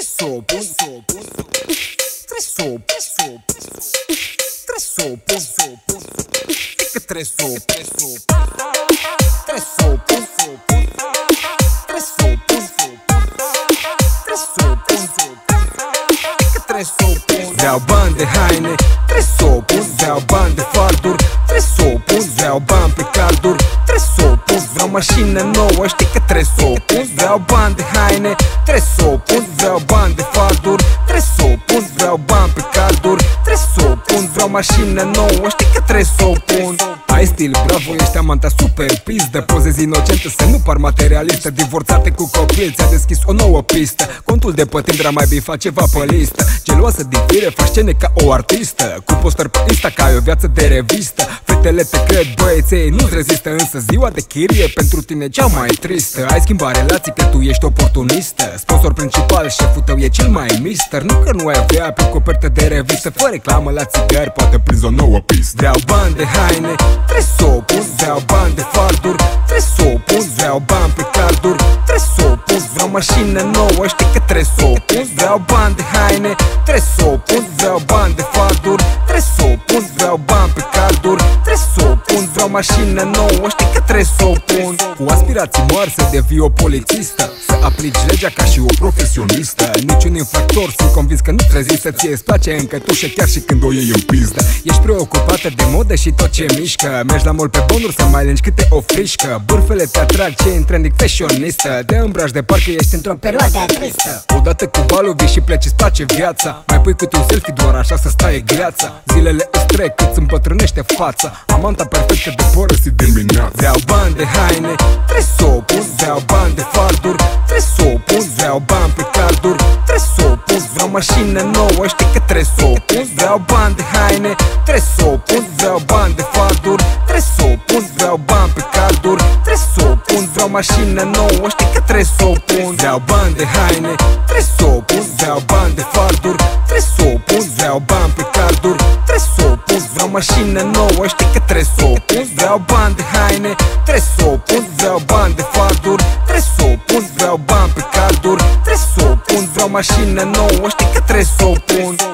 Vreau bani de haine, trebuie să o pun. Vreau bani de farduri, trebuie să o pun. Vreau bani pe carduri, trebuie să o pun. Vreau mașină nouă, știi că trebuie să o pun. Vreau bani de haine, trebuie să o pun. Vreau bani de farduri, trebuie să o pun. Vreau bani pe carduri, trebuie să o pun. Vreau mașină nouă, știi că trebuie să o pun. Ai stil, bravo, ești amanta super pizdă. Pozezi inocentă să nu par materialistă. Divorțate cu copil, ți-a deschis o nouă pistă. Contul de pe Tinder mai bine face ceva pe listă. Geloasă din fire, faci scene ca o artistă. Cu poster pe Insta ca ai o viață de revistă. Fetele te cred, băieței nu-ți rezistă. Însă ziua de chirie pentru tine cea mai tristă. Ai schimbat relații că tu ești oportunistă. Sponsor principal, șeful tău e cel mai mister. Nu că nu ai avea pe copertă de revistă. Fă reclamă la țigări, poate prinzi o nouă pistă. Vreau bani de haine, trebuie să o pun. Vreau bani de farduri, trebuie să o pun. Vreau bani pe carduri, trebuie să o pun. Vreau mașină nouă, știi că trebuie să o pun. Vreau bani de haine, trebuie să o pun. Vreau bani de farduri, trebuie să o pun. Vreau bani pe carduri, trebuie să o pun. Vreau mașină nouă, știi că trebuie să o pun. Cu aspirații mari să devii o polițistă, să aplici legea ca și o profesionistă. Niciun infractor, sunt convins că nu rezistă. Ție-ți place în cătușă chiar și când o iei în pizdă. Ești preocupată de modă și tot ce mișcă. Mergi la mall pe bonuri să mai lengi câte o frișcă. Bârfele te atrag, ce în trending fashionistă. De îmbraci de parcă ești într-o perioadă tristă. Odată cu balul vii și pleci, îți place viața. Mai pui câte un selfie doar așa să stai greața. Zilele îți trec cât îți îmbătrânește fața. Amanta perfectă de părăsit dimineața. Vreau bani de haine, trebuie să o pun. Vreau bani de farduri, trebuie să o pun. Vreau bani pe carduri, trebuie să o pun. Vreau mașină nouă, știi că trebuie să o pun. Vreau bani de haine, trebuie să o pun. Vreau bani de farduri, trebuie să o pun. Vreau bani pe carduri, trebuie să o pun. Vreau mașină nouă, știi că trebuie să o pun. Vreau bani de haine, trebuie să o pun. Vreau bani de farduri, trebuie să o pun. Vreau bani pe carduri, trebuie să o pun. Vreau mașină nouă, știi că trebuie să o pun. Vreau bani de haine, trebuie să o pun. Vreau bani de farduri, trebuie să o pun. Vreau bani pe carduri, trebuie să o pun. Vreau mașină nouă, știi că trebuie să o pun.